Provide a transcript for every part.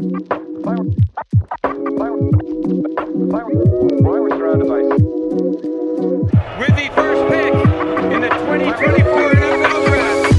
With the first pick in the 2024 NFL Draft.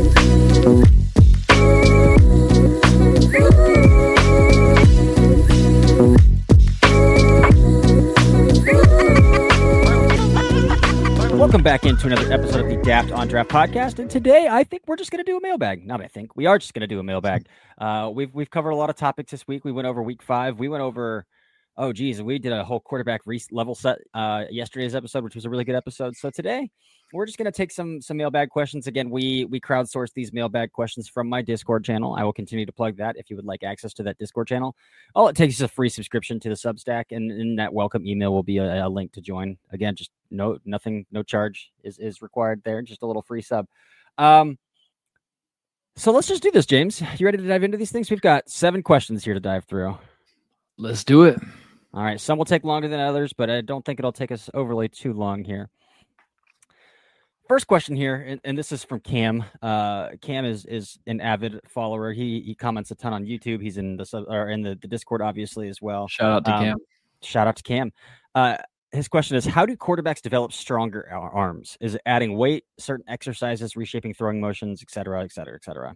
Welcome back into another episode of the Daft on Draft podcast, and today I think we're just going to do a mailbag. Not I think, we are just going to do a mailbag. We've covered a lot of topics this week. We went over week 5. We went over, we did a whole quarterback level set yesterday's episode, which was a really good episode. So today we're just going to take some mailbag questions. Again, we crowdsourced these mailbag questions from my Discord channel. I will continue to plug that if you would like access to that Discord channel. All it takes is a free subscription to the Substack, and in that welcome email will be a link to join. Again, just no charge is required there, just a little free sub. So let's just do this, James. You ready to dive into these things? We've got 7 questions here to dive through. Let's do it. All right, some will take longer than others, but I don't think it'll take us overly too long here. First question here, and this is from Cam. Cam is an avid follower. He comments a ton on YouTube. He's in the Discord, obviously, as well. Shout out to Cam. Shout out to Cam. His question is, how do quarterbacks develop stronger arms? Is it adding weight, certain exercises, reshaping throwing motions, et cetera, et cetera, et cetera?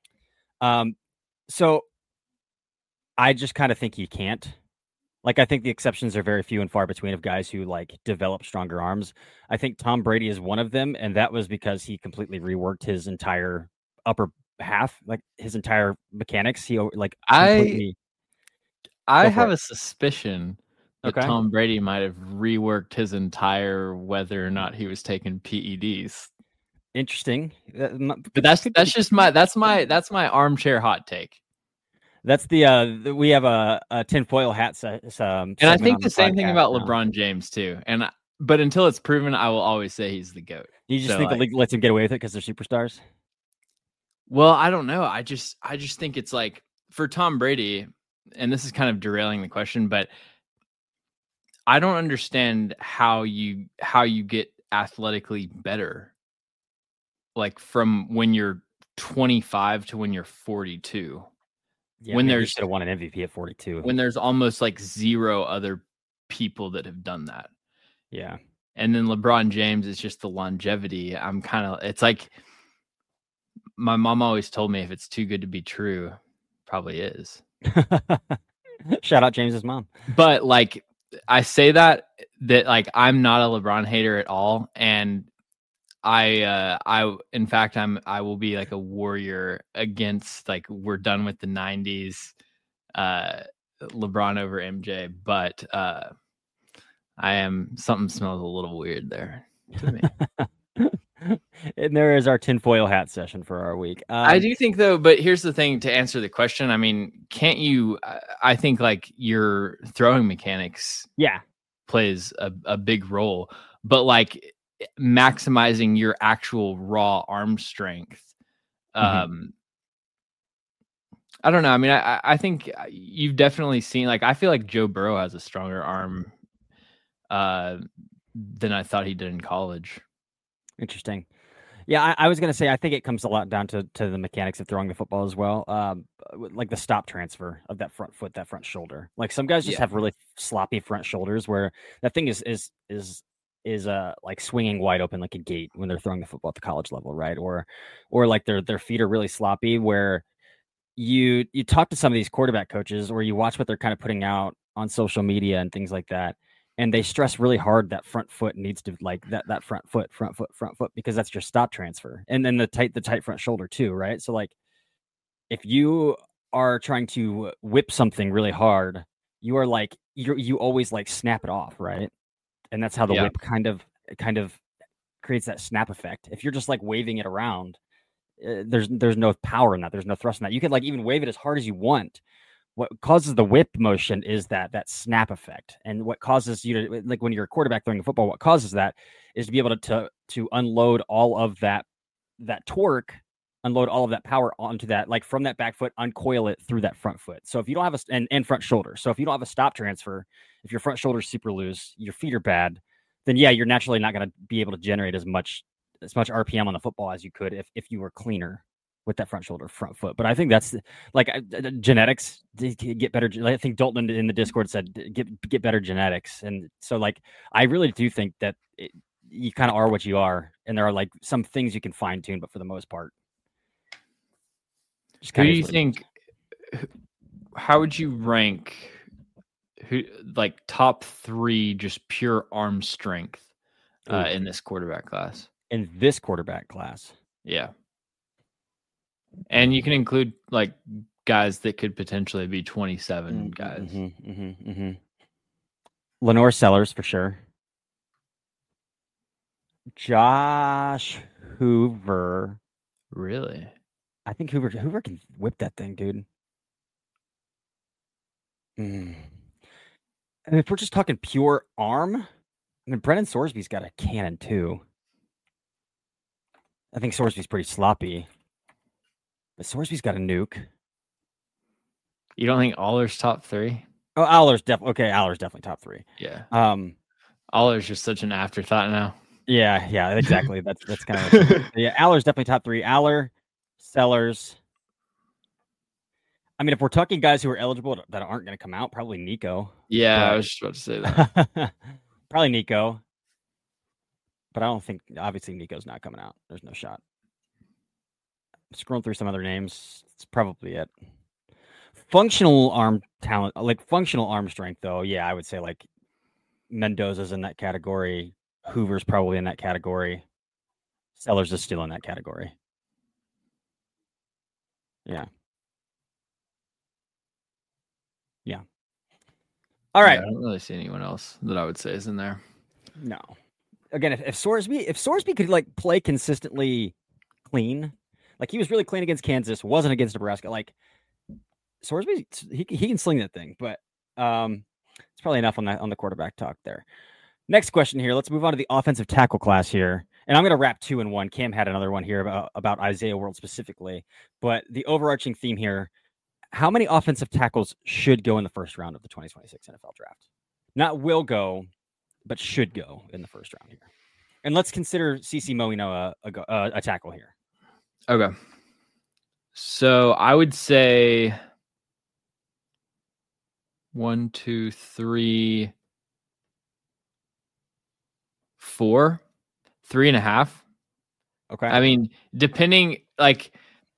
So I just kind of think you can't. Like, I think the exceptions are very few and far between of guys who like develop stronger arms. I think Tom Brady is one of them, and that was because he completely reworked his entire upper half, like his entire mechanics. He like I have a suspicion that Okay. Tom Brady might have reworked his entire whether or not he was taking PEDs. Interesting. But that's my armchair hot take. That's we have a tinfoil hat set. And I think the same thing about now. LeBron James too. But until it's proven, I will always say he's the GOAT. You just think the league lets him get away with it because they're superstars? Well, I don't know. I just think it's like for Tom Brady, and this is kind of derailing the question, but I don't understand how you get athletically better, like from when you're 25 to when you're 42. Yeah, when there's there's should have won an MVP at 42. when there's almost like 0 other people that have done that. Yeah. And then LeBron James is just the longevity. It's like my mom always told me if it's too good to be true, probably is. Shout out James's mom. But like I say that like I'm not a LeBron hater at all, and I will be like a warrior against like we're done with the 90s LeBron over MJ, but something smells a little weird there to me. And there is our tinfoil hat session for our week. I do think though, but here's the thing to answer the question. I mean, can't you? I think like your throwing mechanics, plays a big role, but like maximizing your actual raw arm strength. I don't know. I mean, I think you've definitely seen. Like, I feel like Joe Burrow has a stronger arm than I thought he did in college. Interesting. Yeah, I was going to say, I think it comes a lot down to the mechanics of throwing the football as well. Like the stop transfer of that front foot, that front shoulder. Like some guys just have really sloppy front shoulders where that thing is like swinging wide open like a gate when they're throwing the football at the college level, right? Or like their feet are really sloppy where you talk to some of these quarterback coaches or you watch what they're kind of putting out on social media and things like that. And they stress really hard that front foot needs to like that front foot, because that's your stop transfer. And then the tight front shoulder too, right? So like if you are trying to whip something really hard, you are like, you always like snap it off, right? And that's how the whip kind of creates that snap effect. If you're just like waving it around, there's no power in that. There's no thrust in that. You can like even wave it as hard as you want. What causes the whip motion is that snap effect. And what causes you to, like when you're a quarterback throwing a football, what causes that is to be able to unload all of that torque, unload all of that power onto that, like from that back foot, uncoil it through that front foot. So if you don't have and front shoulder. So if you don't have a stop transfer, if your front shoulder's super loose, your feet are bad, then you're naturally not going to be able to generate as much RPM on the football as you could if you were cleaner. with that front shoulder, front foot. But I think that's like genetics to get better. I think Dalton in the Discord said get better genetics, and so like I really do think that you kind of are what you are, and there are like some things you can fine tune, but for the most part, who do you think? How would you rank who like top 3 just pure arm strength in this quarterback class? In this quarterback class, yeah. And you can include like guys that could potentially be 27 guys. Lenore Sellers for sure. Josh Hoover. Really? I think Hoover can whip that thing, dude. And if we're just talking pure arm, I mean, Brennan Sorsby's got a cannon too. I think Sorsby's pretty sloppy. But Sorsby's got a nuke. You don't think Aller's top 3? Oh, Aller's definitely top 3. Yeah. Aller's just such an afterthought now. Yeah, exactly. That's kind of yeah. Aller's definitely top 3. Aller, Sellers. I mean, if we're talking guys who are eligible that aren't going to come out, probably Nico. Yeah, I was just about to say that. Probably Nico. But I don't think, obviously, Nico's not coming out. There's no shot. Scrolling through some other names, it's probably it. Functional arm talent, like functional arm strength, though, yeah, I would say like Mendoza's in that category. Hoover's probably in that category. Sellers is still in that category. Yeah. All right. Yeah, I don't really see anyone else that I would say is in there. No. Again, if Sorsby could like play consistently clean. Like he was really clean against Kansas, wasn't against Nebraska. Like Sorsby, he can sling that thing, but it's probably enough on the quarterback talk there. Next question here. Let's move on to the offensive tackle class here, and I'm going to wrap 2 in 1. Cam had another one here about Isaiah World specifically, but the overarching theme here: how many offensive tackles should go in the first round of the 2026 NFL Draft? Not will go, but should go in the first round here. And let's consider CeCe Moino a tackle here. Okay. So I would say 1, 2, 3, 4, 3.5. Okay. I mean, depending, like,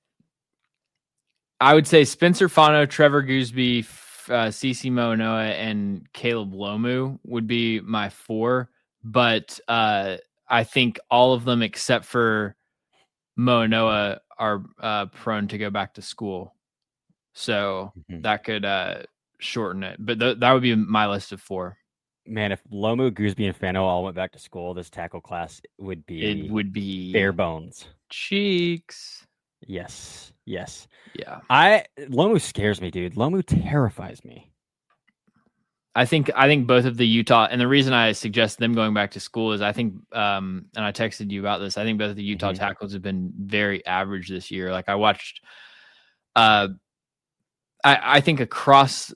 I would say Spencer Fano, Trevor Gooseby, CeCe Moinoa, and Caleb Lomu would be my 4. But I think all of them except for Moinoa are prone to go back to school. So that could shorten it. But that would be my list of 4. Man, if Lomu, Gooseby, and Fano all went back to school, this tackle class would be bare bones. Cheeks. Yes. Yeah. Lomu scares me, dude. Lomu terrifies me. I think both of the Utah, and the reason I suggest them going back to school is I think, and I texted you about this, I think both of the Utah tackles have been very average this year. Like I watched, I think across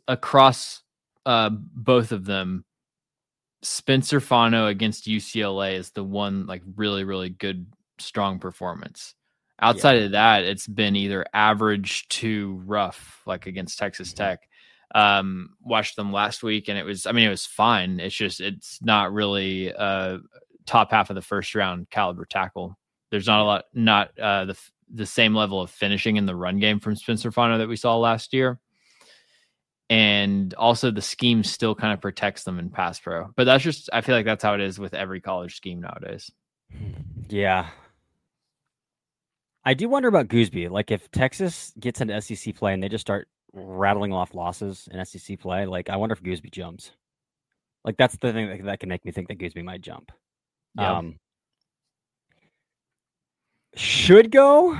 both of them, Spencer Fano against UCLA is the one like really, really good, strong performance. Outside of that, it's been either average to rough, like against Texas Tech. Watched them last week and it was fine. It's not really top half of the first round caliber tackle. There's not the same level of finishing in the run game from Spencer Fano that we saw last year. And also the scheme still kind of protects them in pass pro, but I feel like that's how it is with every college scheme nowadays. Yeah. I do wonder about Gooseby. Like if Texas gets into SEC play and they just start rattling off losses in SEC play, like I wonder if Gooseby jumps. Like that's the thing that can make me think that Gooseby might jump. Yeah. Should go.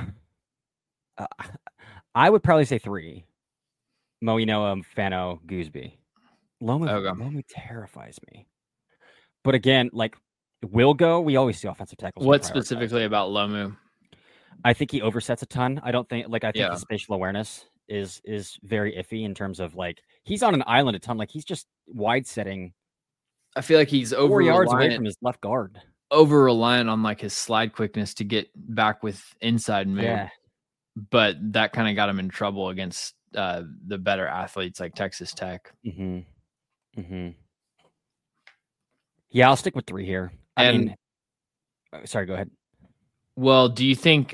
I would probably say 3. Moinoa, Fano, Gooseby. Lomu terrifies me. But again, like will go. We always see offensive tackles. What specifically about Lomu? I think he oversets a ton. I think the spatial awareness is very iffy in terms of like he's on an island a ton. Like he's just wide setting. I feel like he's 4 yards away from his left guard. Over reliant on like his slide quickness to get back with inside move. but that kind of got him in trouble against the better athletes like Texas Tech. Mm-hmm. Mm-hmm. Yeah, I'll stick with 3 here. I mean, sorry, go ahead. Well, do you think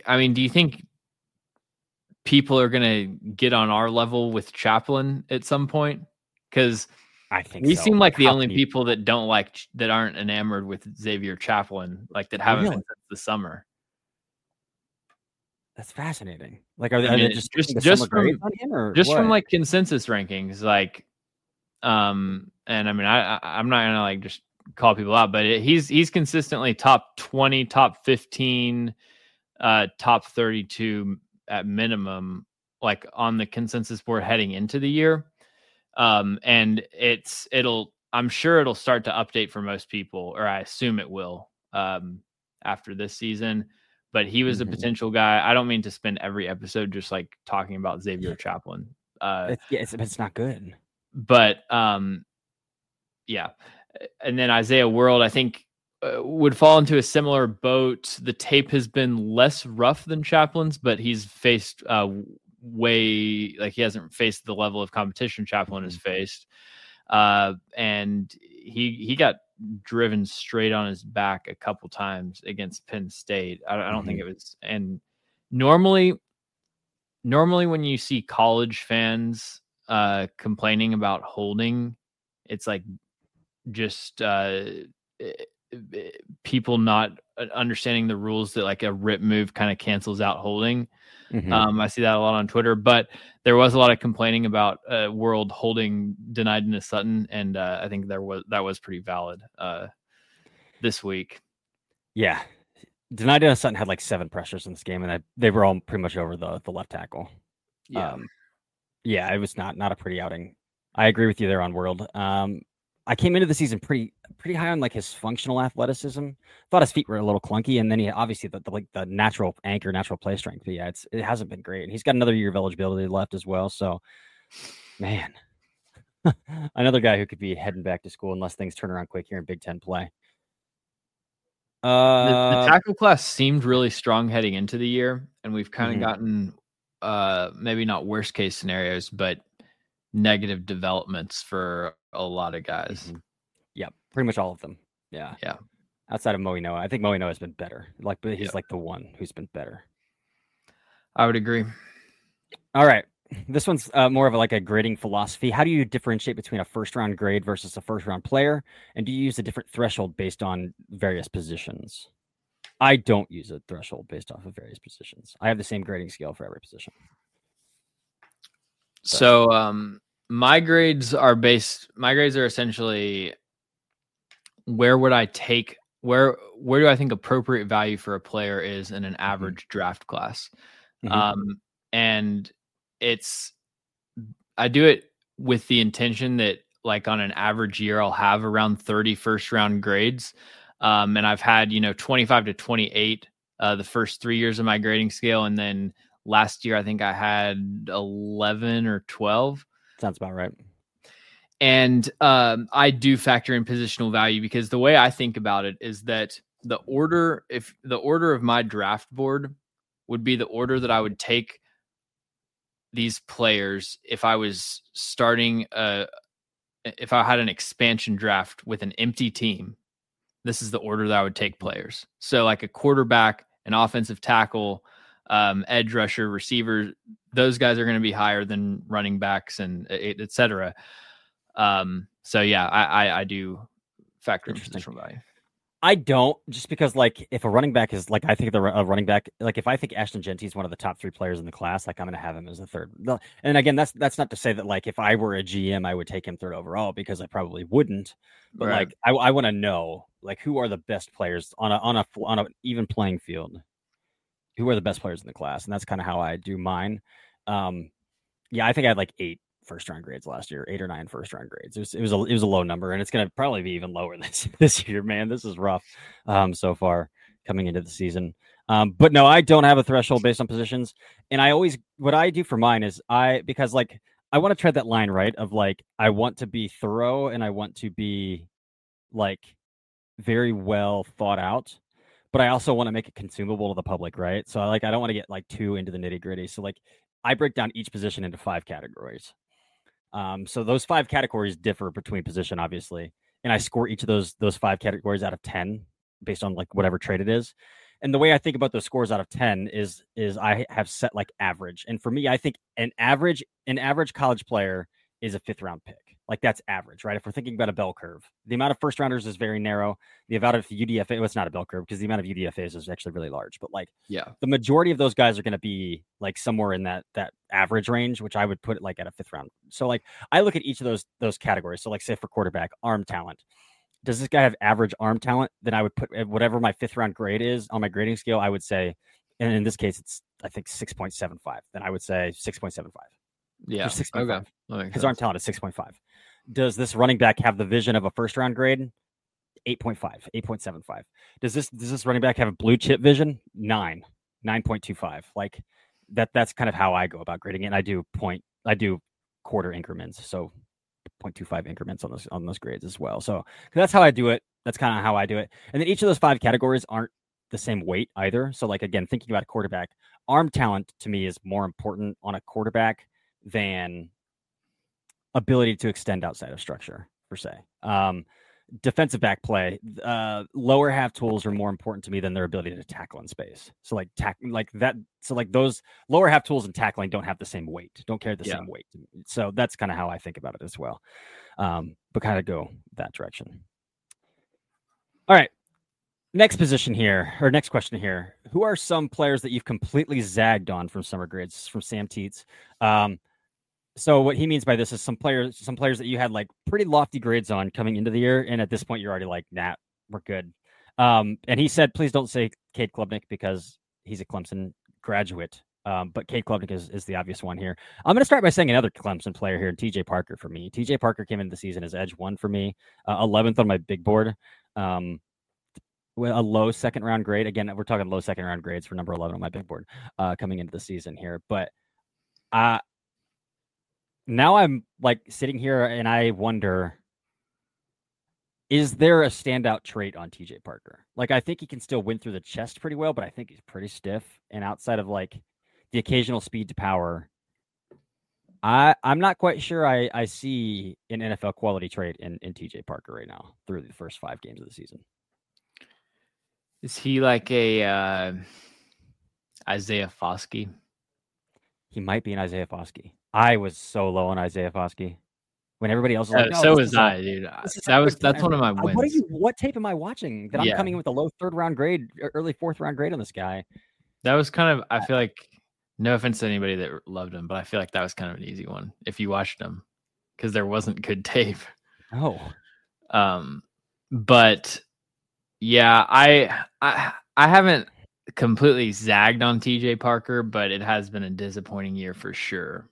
people are going to get on our level with Chaplin at some point? Because I think we so. seem like the only people that that aren't enamored with Xavier Chaplin, like that haven't been since the summer. That's fascinating. Like, are they just from on him, or from like consensus rankings? Like, and I mean, I'm not gonna like just call people out, but he's consistently top 20, top 15, top 32 at minimum, like on the consensus board heading into the year. And I'm sure it'll start to update for most people, or I assume it will, after this season. But he was a potential guy. I don't mean to spend every episode just like talking about Xavier Chaplin. It's not good. But yeah. And then Isaiah World, I think, would fall into a similar boat. The tape has been less rough than Chaplin's, but he's faced he hasn't faced the level of competition Chaplin has faced. And he got driven straight on his back a couple times against Penn State. I don't think it was. And normally when you see college fans complaining about holding, it's like just people not understanding the rules that like a rip move kind of cancels out holding. I see that a lot on Twitter, but there was a lot of complaining about World holding denied Dennis Sutton, and I think that was pretty valid this week. Yeah, denied Dennis Sutton had like 7 pressures in this game, and they were all pretty much over the left tackle. Yeah, it was not a pretty outing. I agree with you there on World. I came into the season pretty high on like his functional athleticism. Thought his feet were a little clunky, and then he obviously the natural anchor, natural play strength. But yeah, it hasn't been great. And he's got another year of eligibility left as well. So, man, another guy who could be heading back to school unless things turn around quick here in Big Ten play. The tackle class seemed really strong heading into the year, and we've kind of gotten maybe not worst case scenarios, but negative developments for a lot of guys. Yeah, pretty much all of them. Yeah. Outside of Moe Noah, I think Moe Noah has been better. Like, but he's like the one who's been better. I would agree. All right, this one's more of like a grading philosophy. How do you differentiate between a first-round grade versus a first-round player, and do you use a different threshold based on various positions? I don't use a threshold based off of various positions. I have the same grading scale for every position. So, my grades are essentially where do I think appropriate value for a player is in an average draft class. And I do it with the intention that like on an average year, I'll have around 30 first round grades. And I've had, 25 to 28, the first 3 years of my grading scale. And then last year, I think I had 11 or 12. Sounds about right. And I do factor in positional value because the way I think about it is that the order of my draft board would be the order that I would take these players if I was starting if I had an expansion draft with an empty team. This is the order that I would take players. So like a quarterback, an offensive tackle, edge rusher, receiver, those guys are going to be higher than running backs and et cetera. So yeah, I do factor in positional value. I don't, just because like if a running back is like, I think a running back, like if I think Ashton Jeanty is one of the top 3 players in the class, like I'm going to have him as a third. And again, that's not to say that like if I were a GM, I would take him third overall, because I probably wouldn't. But right. Like I want to know like who are the best players on a even playing field. Who are the best players in the class, and that's kind of how I do mine. Yeah, I think I had like 8 first round grades last year, 8 or 9 first round grades. It was a low number, and it's going to probably be even lower this year, man. This is rough so far coming into the season. But no, I don't have a threshold based on positions. And what I do for mine is because like I want to tread that line, right? Of like, I want to be thorough and I want to be like very well thought out, but I also want to make it consumable to the public, right? So I don't want to get like too into the nitty gritty. So like I break down each position into 5 categories. So those 5 categories differ between position, obviously, and I score each of those 5 categories out of 10 based on like whatever trade it is. And the way I think about those scores out of 10 is I have set like average. And for me, I think an average college player is a 5th round pick. Like that's average, right? If we're thinking about a bell curve, the amount of first rounders is very narrow. The amount of UDFA, well, it's not a bell curve because the amount of UDFAs is actually really large. But like, the majority of those guys are going to be like somewhere in that average range, which I would put it like at a 5th round. So like, I look at each of those categories. So like, say for quarterback, arm talent. Does this guy have average arm talent? Then I would put whatever my 5th round grade is on my grading scale. I would say, and in this case, it's I think 6.75. Then I would say 6.75. Yeah. 6.5. Okay. His arm talent is 6.5. Does this running back have the vision of a 1st round grade? 8.5, 8.75. Does this running back have a blue chip vision? 9.25. Like that's kind of how I go about grading it. And I do quarter increments. So 0.25 increments on those grades as well. So that's how I do it. That's kind of how I do it. And then each of those 5 categories aren't the same weight either. So like, again, thinking about a quarterback, arm talent to me is more important on a quarterback than ability to extend outside of structure per se. Defensive back play, lower half tools are more important to me than their ability to tackle in space. So like that. So like those lower half tools and tackling don't have the same weight, don't carry the same weight. So that's kind of how I think about it as well. But kind of go that direction. All right. Next position here, or next question here. Who are some players that you've completely zagged on from summer grades? From Sam Teets. So what he means by this is some players that you had like pretty lofty grades on coming into the year, and at this point you're already like, nah, we're good. And he said, please don't say Cade Klubnik because he's a Clemson graduate. But Cade Klubnik is the obvious one here. I'm going to start by saying another Clemson player here, TJ Parker for me. TJ Parker came into the season as edge 1 for me, 11th on my big board. With a low 2nd round grade. Again, we're talking low 2nd round grades for number 11 on my big board coming into the season here. But now I'm like sitting here and I wonder, is there a standout trait on TJ Parker? Like, I think he can still win through the chest pretty well, but I think he's pretty stiff. And outside of like the occasional speed to power, I'm not quite sure I see an NFL quality trait in TJ Parker right now through the first 5 games of the season. Is he like a Isaiah Foskey? He might be an Isaiah Foskey. I was so low on Isaiah Foskey when everybody else was like, so was I, dude. That's one of my wins. What tape am I watching that I'm coming in with a low 3rd round grade, early 4th round grade on this guy? That was kind of, I feel like, no offense to anybody that loved him, but I feel like that was kind of an easy one if you watched him because there wasn't good tape. Oh. But yeah, I haven't completely zagged on TJ Parker, but it has been a disappointing year for sure.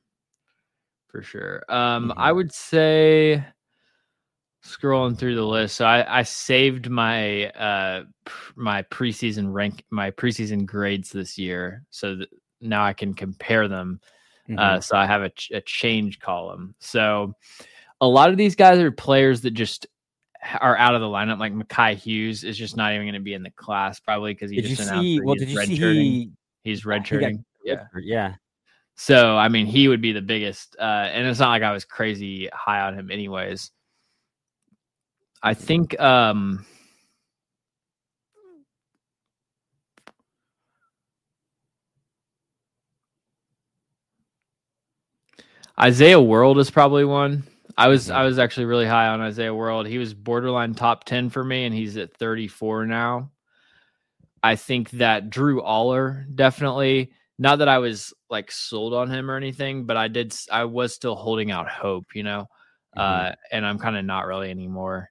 I would say, scrolling through the list, so I saved my my preseason grades this year, so now I can compare them. So I have a change column. So a lot of these guys are players that just are out of the lineup. Like Mekhi Hughes is just not even going to be in the class probably because he just announced he's redshirting. Yeah. So, I mean, he would be the biggest, and it's not like I was crazy high on him anyways. I think Isaiah World is probably one. I was actually really high on Isaiah World. He was borderline top 10 for me, and he's at 34 now. I think that Drew Aller definitely, not that I was like sold on him or anything, but I was still holding out hope, you know, and I'm kind of not really anymore.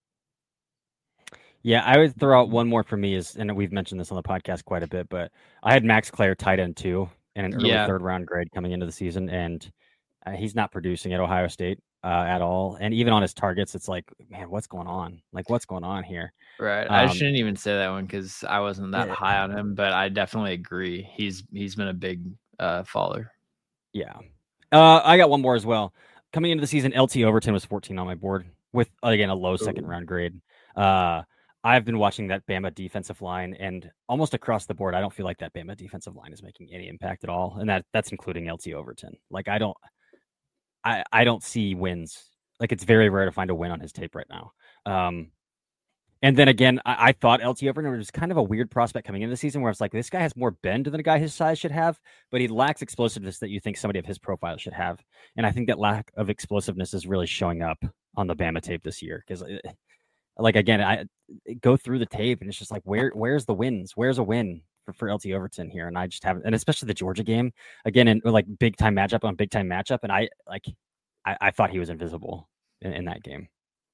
Yeah, I would throw out one more for me and we've mentioned this on the podcast quite a bit, but I had Max Clare tight end 2 in an early 3rd round grade coming into the season, and he's not producing at Ohio State at all. And even on his targets, it's like, man, what's going on? Like, what's going on here? Right. I shouldn't even say that one because I wasn't that high on him, but I definitely agree. He's been a big faller. Yeah. I got one more as well. Coming into the season, LT Overton was 14 on my board with, again, a low 2nd round grade. I've been watching that Bama defensive line, and almost across the board, I don't feel like that Bama defensive line is making any impact at all, and that's including LT Overton. Like I don't see wins. Like it's very rare to find a win on his tape right now. And then again, I thought LT Overton was kind of a weird prospect coming into the season, where it's like this guy has more bend than a guy his size should have, but he lacks explosiveness that you think somebody of his profile should have. And I think that lack of explosiveness is really showing up on the Bama tape this year because. Like again, I go through the tape and it's just like where's the wins? Where's a win for LT Overton here? And I just haven't, and especially the Georgia game again, in like big time matchup on big time matchup, and I thought he was invisible in that game.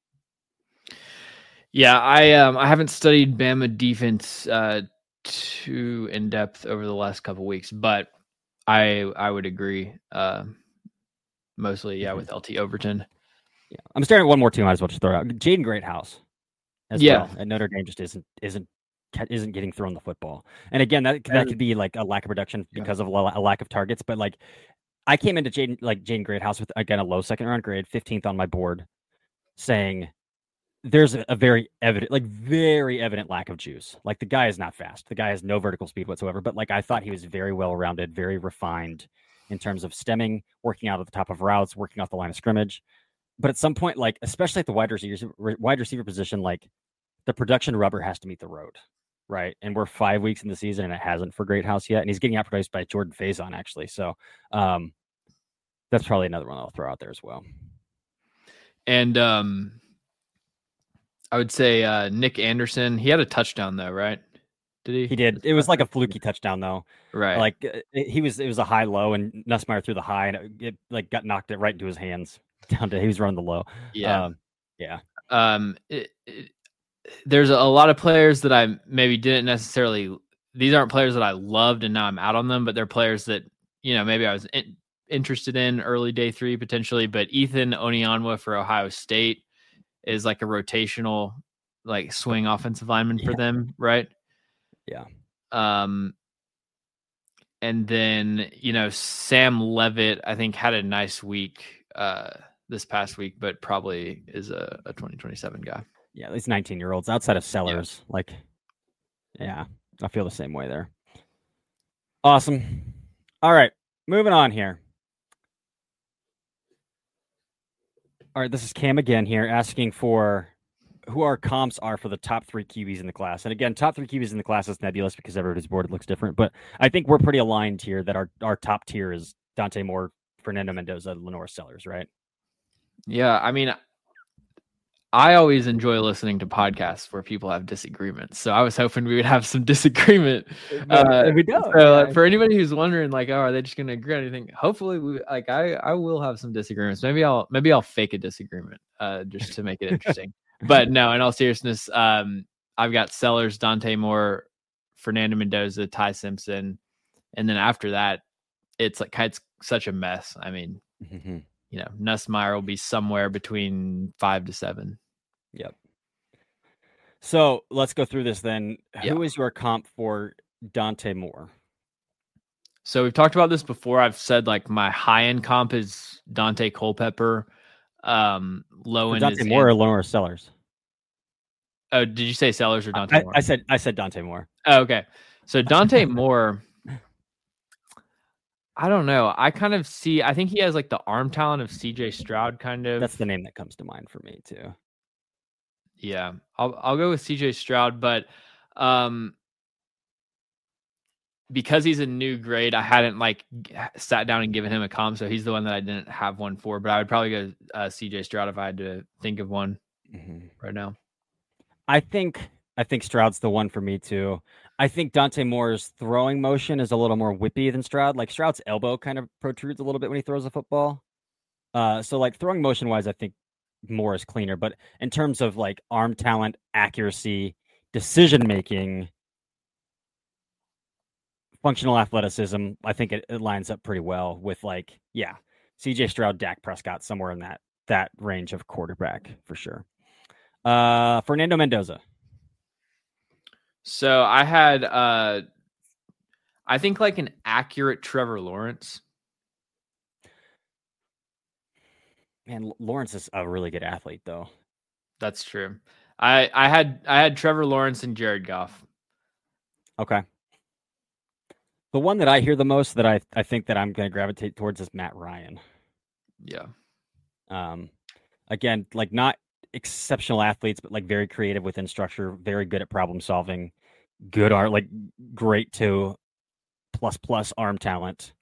Yeah, I haven't studied Bama defense too in depth over the last couple of weeks, but I would agree mostly with LT Overton. Yeah, I'm staring at one more team. I might as well just throw it out. Jaden Greathouse. Well. And Notre Dame just isn't getting thrown the football. And again, that could be like a lack of production because of a lack of targets. But like, I came into Jaden Greathouse with again a low second round grade, 15th on my board, saying there's a very evident lack of juice. Like the guy is not fast. The guy has no vertical speed whatsoever. But like I thought he was very well rounded, very refined in terms of stemming, working out at the top of routes, working off the line of scrimmage. But at some point, like especially at the wide receiver position, like the production rubber has to meet the road, right? And we're 5 weeks in the season, and it hasn't for Greathouse yet. And he's getting outproduced by Jordan Faison, actually. So that's probably another one I'll throw out there as well. And I would say Nick Anderson. He had a touchdown though, right? Did he? He did. It was like a fluky touchdown though, right? Like it was a high low, and Nussmeier threw the high, and it like got knocked right into his hands. Down to he was running the low. There's a lot of players that I maybe didn't necessarily. These aren't players that I loved, and now I'm out on them. But they're players that maybe I was interested in early day 3 potentially. But Ethan Onionwa for Ohio State is like a rotational, like swing offensive lineman for them, right? Yeah. And then Sam Levitt, I think had a nice week. This past week, but probably is a 2027 guy. Yeah, these 19-year-olds outside of Sellers, I feel the same way there. Awesome. All right, moving on here. All right, this is Cam again here asking for who our comps are for the top 3 QBs in the class. And again, top 3 QBs in the class is nebulous because everybody's board looks different, but I think we're pretty aligned here that our top tier is Dante Moore, Fernando Mendoza, Lenore Sellers, right? Yeah, I mean, I always enjoy listening to podcasts where people have disagreements. So I was hoping we would have some disagreement. We don't. So, for anybody who's wondering, like, are they just going to agree on anything? Hopefully, I will have some disagreements. Maybe I'll fake a disagreement just to make it interesting. But no, in all seriousness, I've got Sellers, Dante Moore, Fernando Mendoza, Ty Simpson, and then after that, it's such a mess. I mean. Mm-hmm. Nussmeier will be somewhere between 5 to 7. Yep. So let's go through this then. Yep. Who is your comp for Dante Moore? So we've talked about this before. I've said like my high end comp is Dante Culpepper. Low end Dante Moore or Lenore Sellers. Oh, did you say Sellers or Dante Moore? I said Dante Moore. Oh, okay. So Dante Moore. I don't know. I think he has like the arm talent of CJ Stroud kind of. That's the name that comes to mind for me too. Yeah. I'll go with CJ Stroud, but because he's a new grade, I hadn't like sat down and given him a comp. So he's the one that I didn't have one for, but I would probably go CJ Stroud if I had to think of one right now. I think Stroud's the one for me too. I think Dante Moore's throwing motion is a little more whippy than Stroud. Like Stroud's elbow kind of protrudes a little bit when he throws a football. So like throwing motion wise, I think Moore is cleaner. But in terms of like arm talent, accuracy, decision making, functional athleticism, I think it lines up pretty well with CJ Stroud, Dak Prescott, somewhere in that range of quarterback for sure. Fernando Mendoza. So I had, I think like an accurate Trevor Lawrence. Man, Lawrence is a really good athlete, though. That's true. I had Trevor Lawrence and Jared Goff. Okay. The one that I hear the most that I think that I'm going to gravitate towards is Matt Ryan. Yeah. Again, like not exceptional athletes, but like very creative within structure, very good at problem solving, good art, like great to plus arm talent.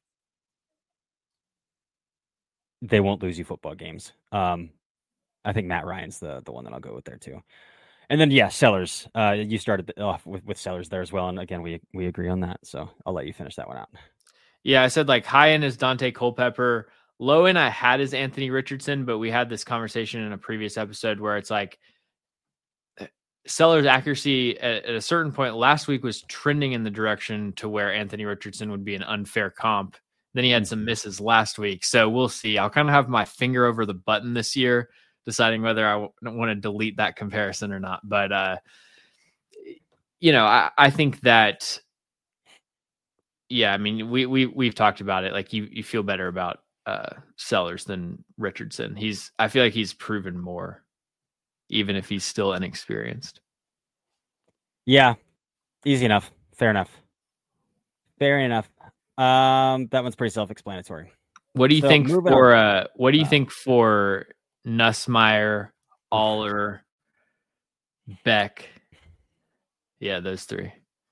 They won't lose you football games. I think Matt Ryan's the one that I'll go with there too. And then Sellers. You started off with Sellers there as well, and again we agree on that. So I'll let you finish that one out. Yeah, I said like high end is Dante Culpepper. Low end I had is Anthony Richardson, but we had this conversation in a previous episode where it's like Sellers' accuracy at a certain point last week was trending in the direction to where Anthony Richardson would be an unfair comp. Then he had some misses last week. So we'll see. I'll kind of have my finger over the button this year, deciding whether I want to delete that comparison or not. But, I think that, I mean, we've talked about it. Like you feel better about Sellers than Richardson. I feel like he's proven more, even if he's still inexperienced. Yeah, easy enough. Fair enough. That one's pretty self-explanatory. What do you think for what do you think for Nussmeier, Aller, Beck? Yeah, those three.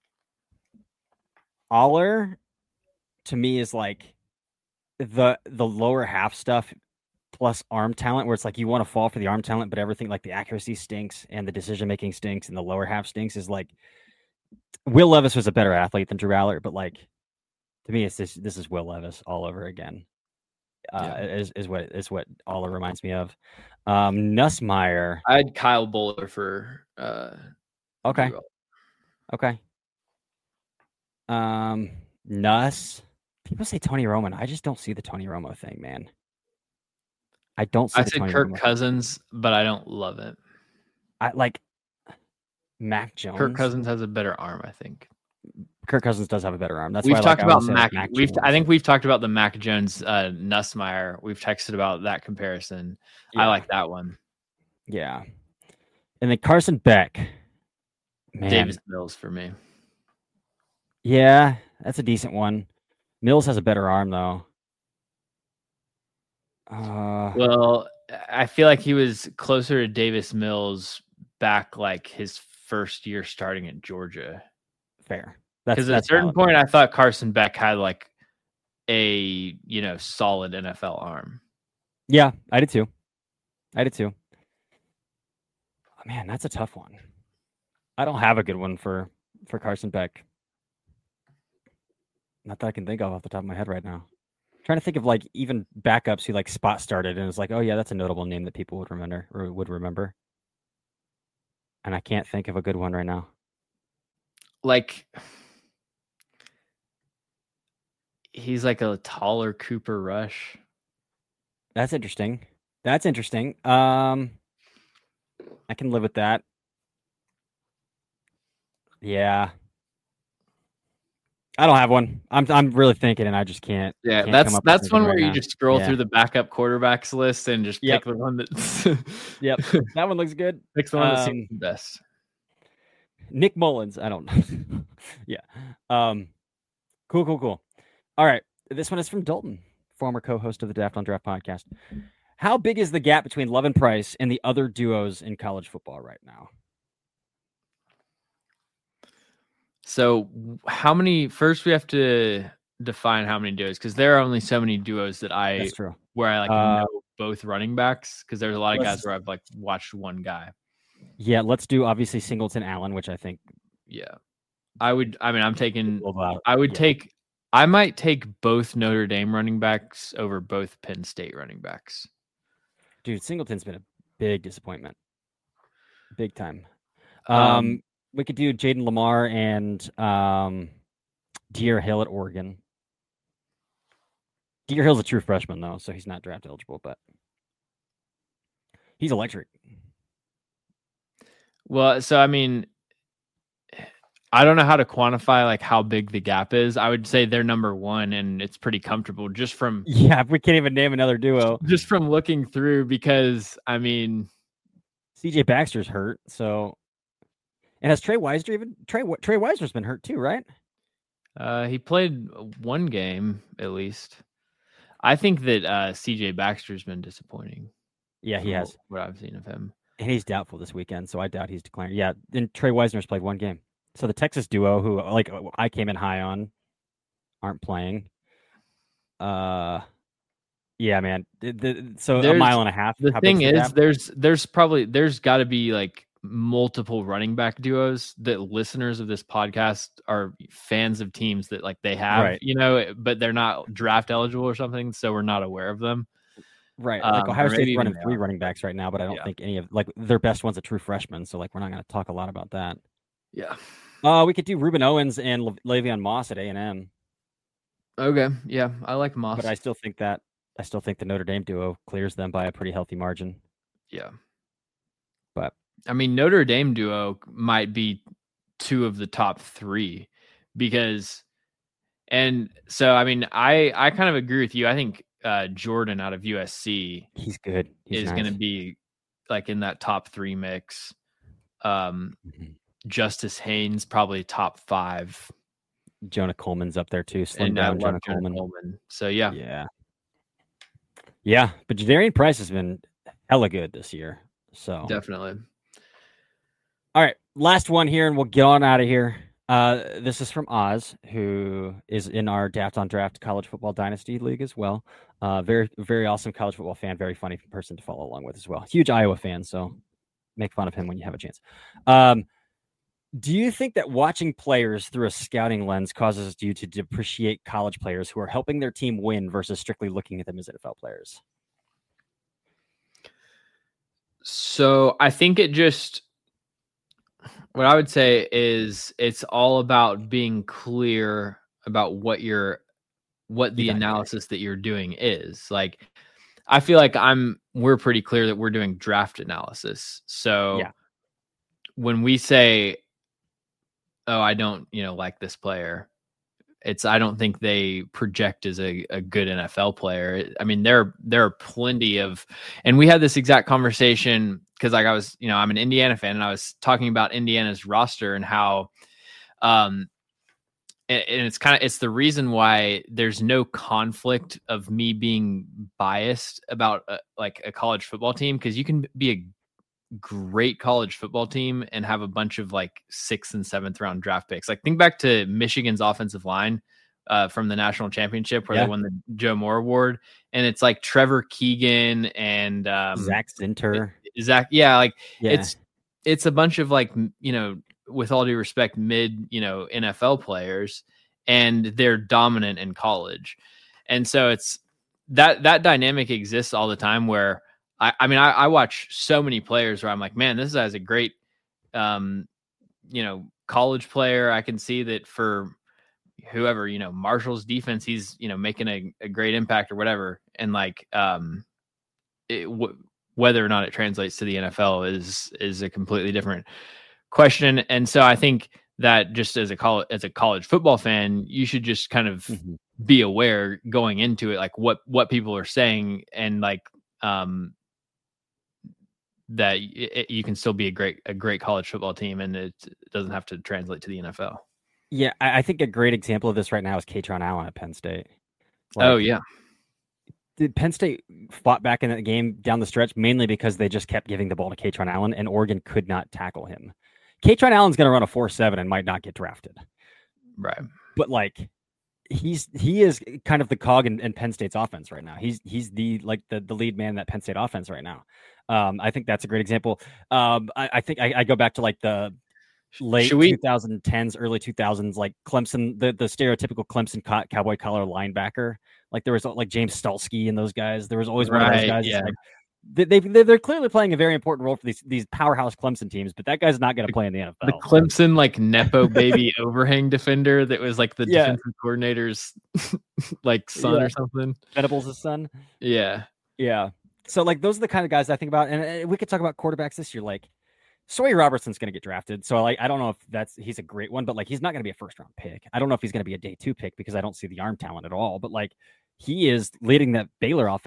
Aller to me is like the lower half stuff plus arm talent, where it's like you want to fall for the arm talent, but everything like the accuracy stinks and the decision making stinks and the lower half stinks. Is like Will Levis was a better athlete than Drew Aller, but like to me, it's this is Will Levis all over again. Is what Aller reminds me of. Nussmeier. I had Kyle Bowler for okay. Nuss. People say Tony Romo. I just don't see the Tony Romo thing, man. I don't see. I said Kirk Cousins, but I don't love it. I like Mac Jones. Kirk Cousins has a better arm, I think. Kirk Cousins does have a better arm. That's we've why talked about Mac. I think we've talked about the Mac Jones Nussmeier. We've texted about that comparison. Yeah. I like that one. Yeah, and then Carson Beck. Man. Davis Mills for me. Yeah, that's a decent one. Mills has a better arm though. Well, I feel like he was closer to Davis Mills back like his first year starting at Georgia. Fair. Because at a certain point, I thought Carson Beck had like a solid NFL arm. Yeah, I did too. Oh, man, that's a tough one. I don't have a good one for Carson Beck. Not that I can think of off the top of my head right now. I'm trying to think of like even backups who like spot started and it's like, oh yeah, that's a notable name that people would remember. And I can't think of a good one right now. Like he's like a taller Cooper Rush. That's interesting. I can live with that. Yeah. I don't have one. I'm really thinking, and I just can't. Yeah, can't that's one where you just scroll through the backup quarterbacks list and just pick the one that's. Yep, that one looks good. Pick the one that seems the best. Nick Mullins. I don't know. Yeah. Cool. All right, this one is from Dalton, former co-host of the Daft on Draft podcast. How big is the gap between Love and Price and the other duos in college football right now? So how many, first we have to define how many duos, because there are only so many duos that That's true. Where I know both running backs, because there's a lot of guys where I've like watched one guy. Yeah, let's do obviously Singleton Allen, which I think. Yeah. I might take both Notre Dame running backs over both Penn State running backs. Dude, Singleton's been a big disappointment. Big time. We could do Jaden Lamar and Deer Hill at Oregon. Deer Hill's a true freshman, though, so he's not draft eligible, but he's electric. Well, so, I mean, I don't know how to quantify like how big the gap is. I would say they're number one, and it's pretty comfortable just from... Yeah, we can't even name another duo. Just from looking through, because, I mean... CJ Baxter's hurt, so and has Trey Weiser Trey Weiser's been hurt too, right? He played one game at least. I think that CJ Baxter's been disappointing. Yeah, he has. What I've seen of him. And he's doubtful this weekend, so I doubt he's declaring. Yeah, and Trey Wisner's played one game. So the Texas duo, who like I came in high on, aren't playing. Yeah, man. So a mile and a half. The thing is, there's got to be like multiple running back duos that listeners of this podcast are fans of teams that like they have, right. But they're not draft eligible or something, so we're not aware of them. Right. Like Ohio State's running 3 running backs right now, but I don't think any of like their best one's a true freshman. So like we're not going to talk a lot about that. Yeah. We could do Ruben Owens and Le'Veon Moss at A&M. Okay. Yeah, I like Moss, but I still think the Notre Dame duo clears them by a pretty healthy margin. Yeah. But I mean, Notre Dame duo might be 2 of the top 3 because, and so I mean, I kind of agree with you. I think Jordan out of USC, he's good. Is going to be like in that top 3 mix. Justice Haynes probably top 5. Jonah Coleman's up there too. Slim down Jonah Coleman. So yeah. But Jadarian Price has been hella good this year. So definitely. All right, last one here, and we'll get on out of here. This is from Oz, who is in our Daft on Draft College Football Dynasty League as well. Very, very awesome college football fan. Very funny person to follow along with as well. Huge Iowa fan, so make fun of him when you have a chance. Do you think that watching players through a scouting lens causes you to depreciate college players who are helping their team win versus strictly looking at them as NFL players? So I think what I would say is it's all about being clear about what the analysis that you're doing is. Like, I feel like we're pretty clear that we're doing draft analysis. So when we say, oh, I don't, like this player, I don't think they project as a good NFL player. I mean, there are plenty of, and we had this exact conversation because like I was, I'm an Indiana fan and I was talking about Indiana's roster and how, and it's the reason why there's no conflict of me being biased about like a college football team. Cause you can be a great college football team and have a bunch of like 6th and 7th round draft picks. Like think back to Michigan's offensive line from the national championship where they won the Joe Moore Award, and it's like Trevor Keegan and Zach Zinter. It's a bunch of like with all due respect mid NFL players, and they're dominant in college, and so it's that dynamic exists all the time where I watch so many players where I'm like, man, this guy's a great, college player. I can see that for whoever, Marshall's defense, he's, making a great impact or whatever. And like, whether or not it translates to the NFL is a completely different question. And so I think that just as a college football fan, you should just kind of be aware going into it, like what people are saying, and like, that you can still be a great college football team, and it doesn't have to translate to the NFL. Yeah, I think a great example of this right now is Kaytron Allen at Penn State. Penn State fought back in that game down the stretch mainly because they just kept giving the ball to Kaytron Allen, and Oregon could not tackle him. Kaytron Allen's going to run a 4.7 and might not get drafted. Right. But like, he is kind of the cog in Penn State's offense right now. He's the lead man in that Penn State offense right now. I think that's a great example. I think I go back to like the late 2010s, early 2000s, like Clemson, the stereotypical Clemson cowboy collar linebacker. Like there was like James Stulsky and those guys. There was always one of those guys. Yeah. They're clearly playing a very important role for these powerhouse Clemson teams, but that guy's not going to play in the NFL. The Clemson like nepo baby overhang defender that was like the defensive coordinator's like son or something. Venables' son. Yeah. So like those are the kind of guys I think about, and we could talk about quarterbacks this year. Like Sawyer Robertson's going to get drafted, so like I don't know if he's a great one, but like he's not going to be a first round pick. I don't know if he's going to be a day 2 pick because I don't see the arm talent at all. But like he is leading that Baylor offense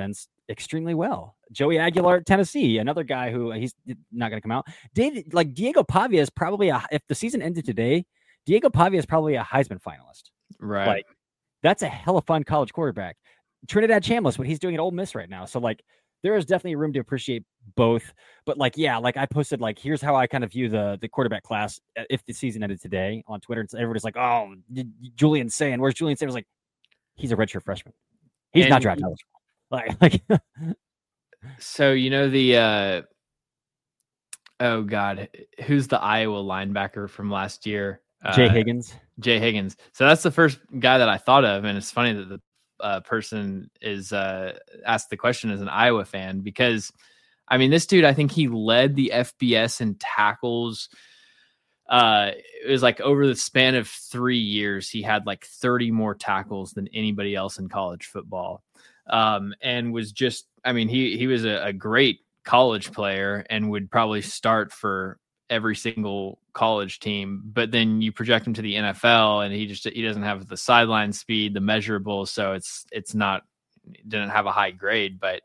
extremely well. Joey Aguilar at Tennessee, another guy who he's not going to come out. Diego Pavia is probably if the season ended today, Diego Pavia is probably a Heisman finalist. Right. Like, that's a hella fun college quarterback. Trinidad Chambliss, what he's doing at Ole Miss right now. So like, there is definitely room to appreciate both. But like, yeah, like I posted, like, here's how I kind of view the quarterback class if the season ended today on Twitter. And everybody's like, oh, Julian Sayin. Where's Julian Sayin? I was like, he's a redshirt freshman. He's not draft eligible. Like, so the oh God, who's the Iowa linebacker from last year? Jay Higgins. So that's the first guy that I thought of, and it's funny that the person is asked the question as an Iowa fan, because I mean, this dude, I think he led the FBS in tackles. It was like over the span of 3 years, he had like 30 more tackles than anybody else in college football. And was just, I mean, he was a great college player and would probably start for every single college team, but then you project him to the NFL and he doesn't have the sideline speed, the measurables. So it's not, didn't have a high grade, but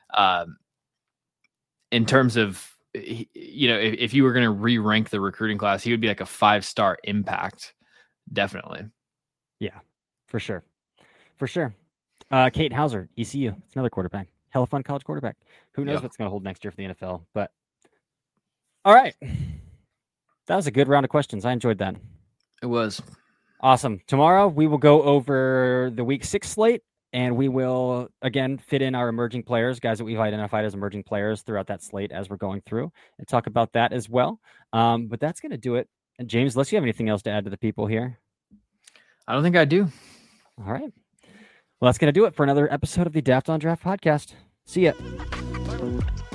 in terms of, if you were going to re-rank the recruiting class, he would be like a 5-star impact. Definitely. Yeah, for sure. Kate Hauser, ECU. It's another quarterback. Hella fun college quarterback. Who knows what's going to hold next year for the NFL, but all right. That was a good round of questions. I enjoyed that. It was. Awesome. Tomorrow we will go over the week 6 slate, and we will, again, fit in our emerging players, guys that we've identified as emerging players throughout that slate as we're going through, and talk about that as well. But that's going to do it. And James, unless you have anything else to add to the people here. I don't think I do. All right. Well, that's going to do it for another episode of the Daft on Draft podcast. See ya.